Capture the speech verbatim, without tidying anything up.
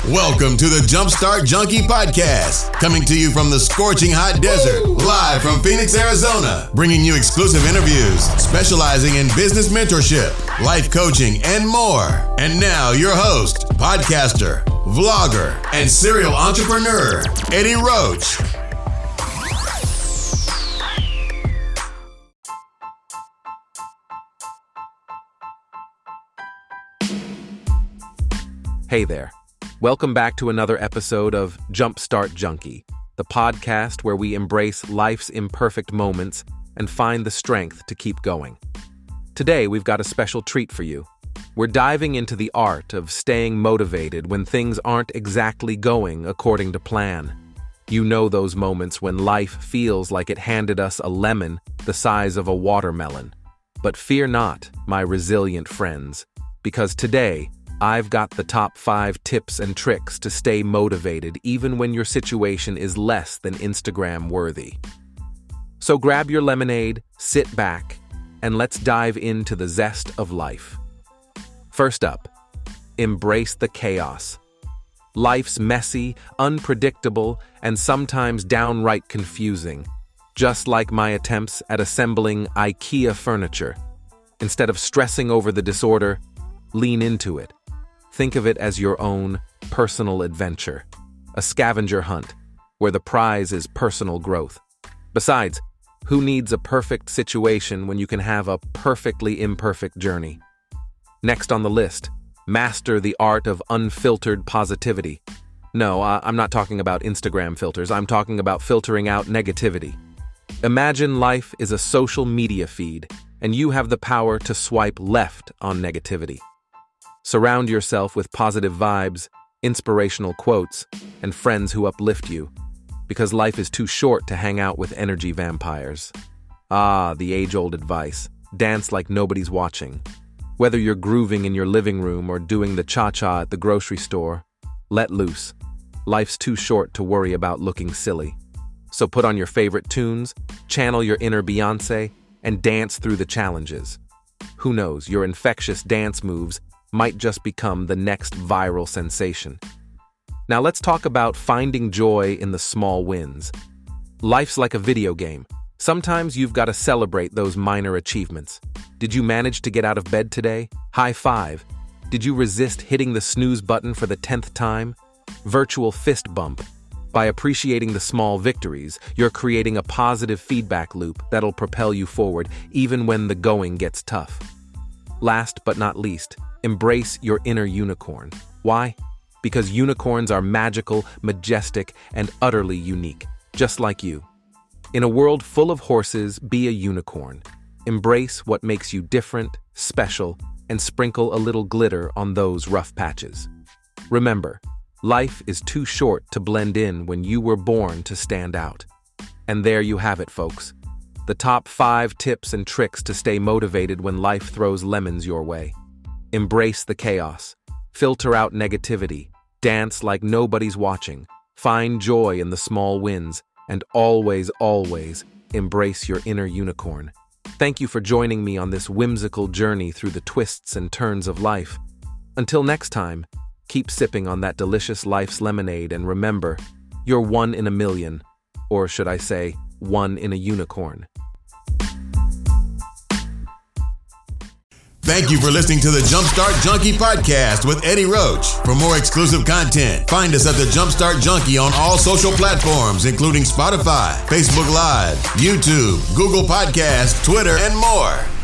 Welcome to the Jumpstart Junkie Podcast, coming to you from the scorching hot desert, live from Phoenix, Arizona, bringing you exclusive interviews, specializing in business mentorship, life coaching, and more. And now your host, podcaster, vlogger, and serial entrepreneur, Eddie Roach. Hey there. Welcome back to another episode of Jumpstart Junkie, the podcast where we embrace life's imperfect moments and find the strength to keep going. Today, we've got a special treat for you. We're diving into the art of staying motivated when things aren't exactly going according to plan. You know those moments when life feels like it handed us a lemon the size of a watermelon. But fear not, my resilient friends, because today, I've got the top five tips and tricks to stay motivated even when your situation is less than Instagram worthy. So grab your lemonade, sit back, and let's dive into the zest of life. First up, embrace the chaos. Life's messy, unpredictable, and sometimes downright confusing, just like my attempts at assembling IKEA furniture. Instead of stressing over the disorder, lean into it. Think of it as your own personal adventure, a scavenger hunt where the prize is personal growth. Besides, who needs a perfect situation when you can have a perfectly imperfect journey? Next on the list, master the art of unfiltered positivity. No, I'm not talking about Instagram filters. I'm talking about filtering out negativity. Imagine life is a social media feed, and you have the power to swipe left on negativity. Surround yourself with positive vibes, inspirational quotes, and friends who uplift you, because life is too short to hang out with energy vampires. Ah, the age-old advice, dance like nobody's watching. Whether you're grooving in your living room or doing the cha-cha at the grocery store, let loose. Life's too short to worry about looking silly. So put on your favorite tunes, channel your inner Beyoncé, and dance through the challenges. Who knows, your infectious dance moves might just become the next viral sensation. Now let's talk about finding joy in the small wins. Life's like a video game. Sometimes you've got to celebrate those minor achievements. Did you manage to get out of bed today? High five. Did you resist hitting the snooze button for the tenth time? Virtual fist bump. By appreciating the small victories, you're creating a positive feedback loop that'll propel you forward even when the going gets tough. Last but not least, embrace your inner unicorn. Why? Because unicorns are magical, majestic, and utterly unique, just like you. In a world full of horses, be a unicorn. Embrace what makes you different, special, and sprinkle a little glitter on those rough patches. Remember, life is too short to blend in when you were born to stand out. And there you have it, folks. The top five tips and tricks to stay motivated when life throws lemons your way. Embrace the chaos. Filter out negativity. Dance like nobody's watching. Find joy in the small wins. And always, always embrace your inner unicorn. Thank you for joining me on this whimsical journey through the twists and turns of life. Until next time, keep sipping on that delicious life's lemonade and remember, you're one in a million. Or should I say, one in a unicorn. Thank you for listening to the Jumpstart Junkie Podcast with Eddie Roach. For more exclusive content, find us at the Jumpstart Junkie on all social platforms, including Spotify, Facebook Live, YouTube, Google Podcasts, Twitter, and more.